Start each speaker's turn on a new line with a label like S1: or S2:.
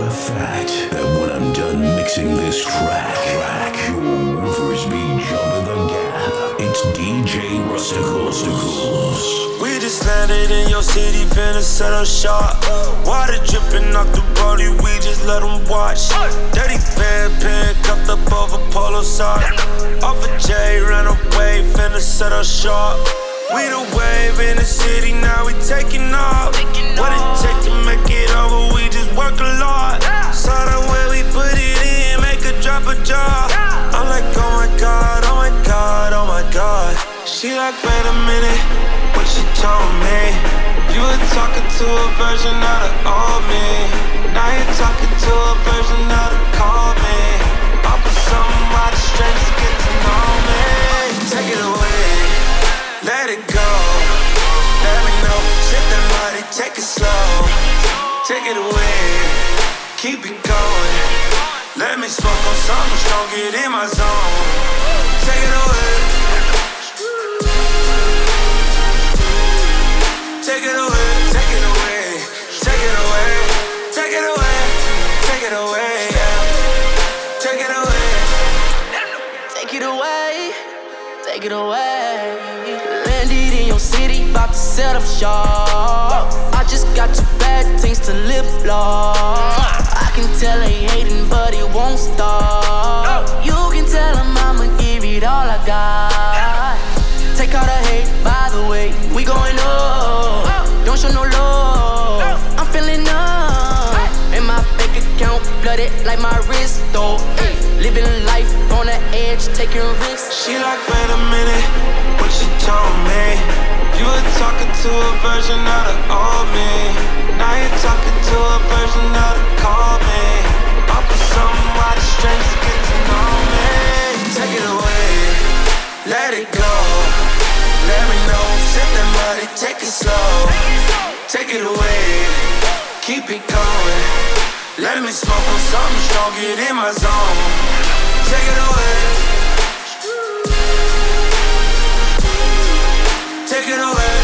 S1: the fact that when I'm done mixing this track, your woofers be jumping the gap. It's DJ Rusticles.
S2: We just landed in your city, finna set up shop. Water dripping off the body, we just let them watch. Dirty fan pen, cuffed up over polo sock. Off a J, ran away, finna set up shop. We the wave in the city, now we taking off. What it take to make it over, we just work a lot. Saw the way we put it in, make her drop a jaw. I'm like, oh my god, oh my god, oh my god. She like, wait a minute, what you told me? You were talking to a version of the old me. Now you're talking to a version of the cold me. Offer something while the strangers get to know me. Take it away, let it go. Let me know, sip that body, take it slow. Take it away, keep it going. Let me smoke on something strong, get in my zone. Take it away. Take it away, take it away, take it away, take it away, take it away, yeah. Take it away.
S3: Take it away, take it away. Landed in your city, about to set up shop. I just got two bad things to lip lock. I can tell they hating, but it won't stop. You can tell them I'ma give it all I got. Take all the hate, by the way, we going up. Don't show no love, I'm feeling numb. And my bank account flooded like my wrist, though. Living life on the edge, taking risks.
S2: She like, wait a minute, what you told me? You were talking to a version of the old me. Now you're talking to a version of the cold me. Offer something while the strangers get to know me. Take it away, let it go. Let me know, sip that money, take it slow. Take it away, keep it going. Let me smoke on something strong, get in my zone. Take it away. Take it away.